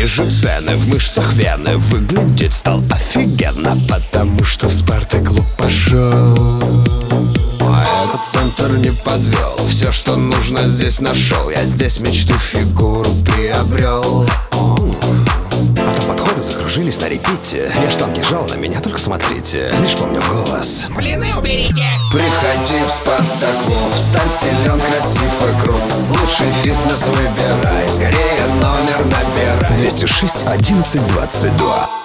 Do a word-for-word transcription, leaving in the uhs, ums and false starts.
Ниже цены, в мышцах вены, выглядеть стал офигенно, потому что в Спартак-клуб пошел. А этот центр не подвел, все, что нужно, здесь нашел. Я здесь мечту, фигуру приобрел. А то подходы закружились на репите. Я штанги жал, на меня только смотрите. Лишь помню голос: блины уберите! Приходи в Спартак-клуб, стань силен, красив и крут. Лучший фитнес выбирай, скорее номер набирай. Двести шесть одиннадцать двадцать два.